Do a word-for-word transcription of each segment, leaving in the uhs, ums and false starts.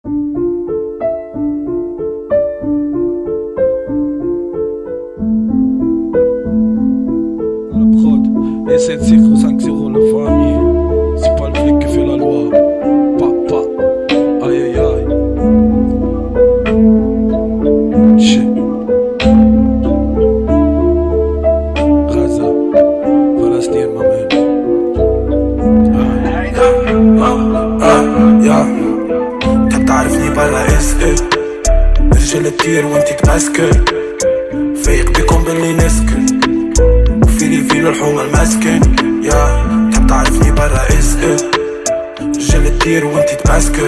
La prod, et sept zéro cinq zéro la famille. C'est pas le flic qui fait la loi. Papa, aïe aïe aïe. Shit. Raza, Palestine ma man. تحب تعرفني برا اس ايه رجال تطير وانت تمسكن فايق بيكم باللي نسكن وفيني الفيل الحومة المسكن يا تحب تعرفني برا اس ايه رجال تطير وانت تمسكن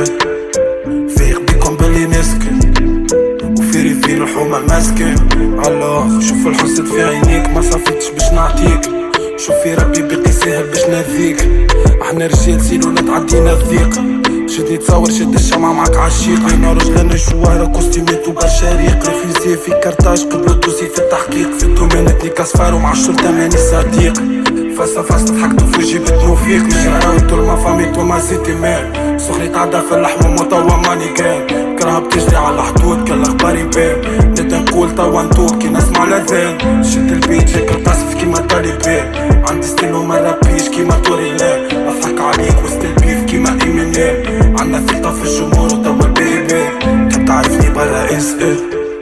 فايق بيكم باللي نسكن وفيني الفيل الحومة المسكن الله شوف الحسد في عينيك ما صفتش باش نعطيك شوفي ربي بقي ساهل باش نذيك احنا رجال سيلو لا تعدينا الضيق شدني تصور شد الشمعة معك عالشيق عينا رجلنا الجوارة كوستيمات وبرشاريق ريفيزي في كارتاج قبل الدوسي في التحقيق في الدومينتني كاسفار ومع الشرطة ماني صديق فاسا فاسا ضحكتو في جيب تروفيك مش راوتو ما فاميتو ما سيتي مان سخري تعدى في اللحم ومطوى ماني كان كرهب بتجري على الحدود كل اخباري بان نبدا نقول توا نتوب كي نسمع الاذان شد البيت لك القصف كيما طالبان عندي ستيل وما رابيش كيما توري لا اضحك عليك وسط البيف كيما ايمينيم عنا ثقة في الجمهور وتوا البيبي تحب تعرفني برا اس ايه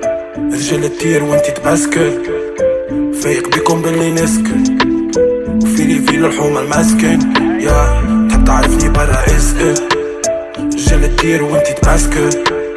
رجال تطير وانتي تمسكن فايق بيكم باللي نسكن وفيني فيل الحومة المسكن يا تحب تعرفني برا اس ايه رجال تطير وانتي تمسكن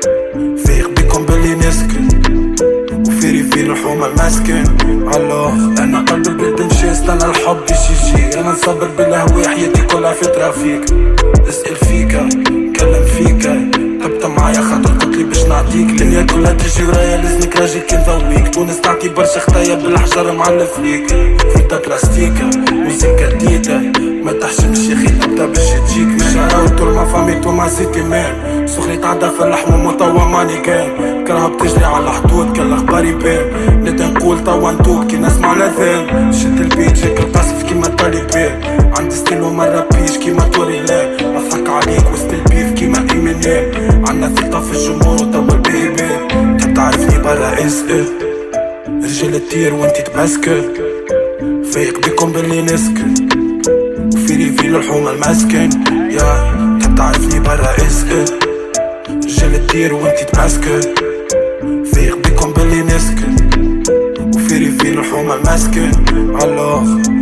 فايق بيكم باللي نسكن وفيري فيل الحومة المسكن الله انا قلب البلد مشي استنى الحب يجي يجي انا نصبر بالهوى حياتي كلها في ترافيك اسأل فيكا كلم فيكا تبت معايا خاطر قلتلي باش نعطيك الدنيا كلها تجي ورايا لازمك راجل كي نضويك تونس تعطي برشا خطايا بالحجر معلف ليك فيتا بلاستيكا موسيقى جديدة ما تحشمش يا خي تبدا باش تجيك مش راوتو ما فاميتو ما سيتي مان سخري تعدى في اللحم ومطوى ماني كان كرهب بتجري على الحدود كل اخباري بان نبدا نقول توا نتوب كي نسمع الاذان شد البيت جاك القصف كيما طالبان عندي ستيل وما رابيش كيما توري لا اضحك عليك وسط البيف كيما ايمينيم عنا ثقة في الجمهور وتوا البيبي تحب تعرفني برا اس ايه رجال تطير وانتي تمسكن فايق بيكم باللي نسكن وفيني فيل الحومة المسكن يا تحب تعرفني برا اس ايه رجال تطير وانتي تمسكن فايق بيكم باللي نسكن وفيني فيل الحومة المسكن الله